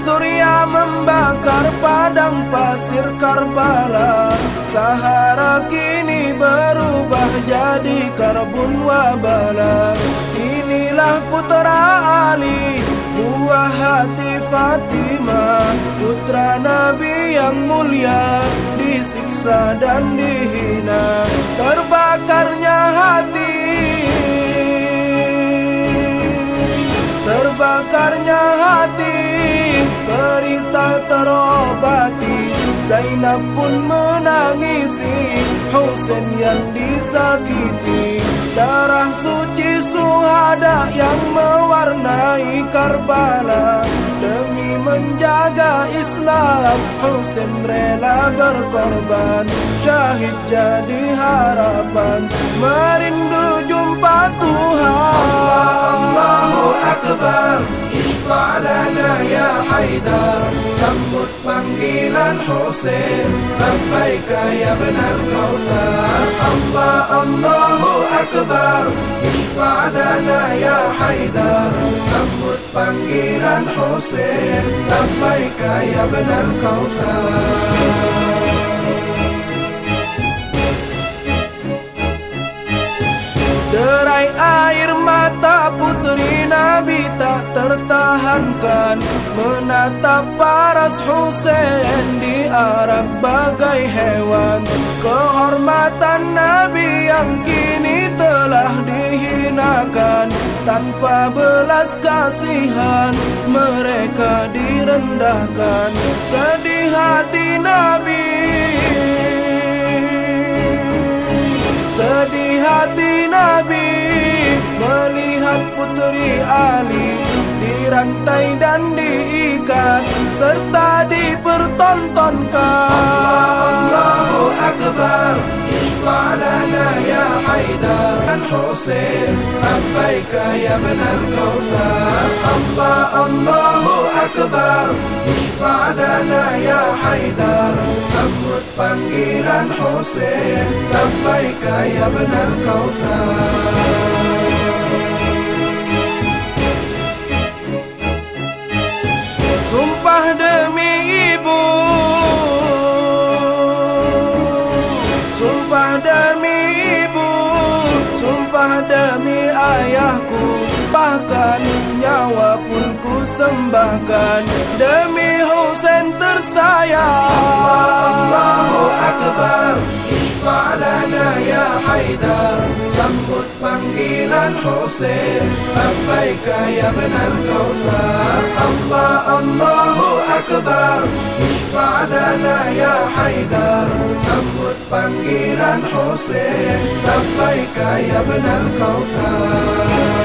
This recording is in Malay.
surya membakar padang pasir Karbala. Sahara kini berubah jadi karbun wabala. Inilah putra Ali, buah hati Fatimah, putra Nabi yang mulia, disiksa dan dihina. Terbakarnya hati, terbakarnya hati, berita terobati. Zainab pun menangisi Husain yang disakiti. Darah suci syuhada yang mewarnai Karbala. Demi menjaga Islam, Husain rela berkorban. Syahid jadi harapan, merindu jumpa Tuhan. Allahu Akbar, ishfa' lana ya Haidar. Sambut panggilan Husain, labbaika ya ibnal Kautsar. Allahu Akbar, ishfa' lana ya Haidar. Sambut panggilan Husain, labbaika ya ibnal Kautsar. Derai air mata putri Nabi tak tertahankan, menatap paras Husain diarak bagai hewan. Kehormatan Nabi yang kini telah dihinakan, tanpa belas kasihan mereka direndahkan. Sedih hati Nabi, sedih hati Nabi melihat putri Ali dirantai dan diikat serta dipertontonkan. Allahu Akbar, ishfa' lana ya Haidar. Husain, labbaika ya ibnal Kautsar. Allahu Akbar, ishfa' lana ya Haidar. Sambut panggilan Husain, labbaika ya ibnal Kautsar. Sumpah demi ibu, sumpah demi ibu, sumpah demi ayahku, bahkan nyawa pun ku sembahkan demi Husain tersayang. Allahu Akbar, ishfa' lana ya Haidar. Sambut panggilan Husain, labbaika ya ibnal Kautsar. Allahu Akbar, ishfa' lana ya Haidar. Sambut panggilan Husain, labbaika ya ibnal Kautsar.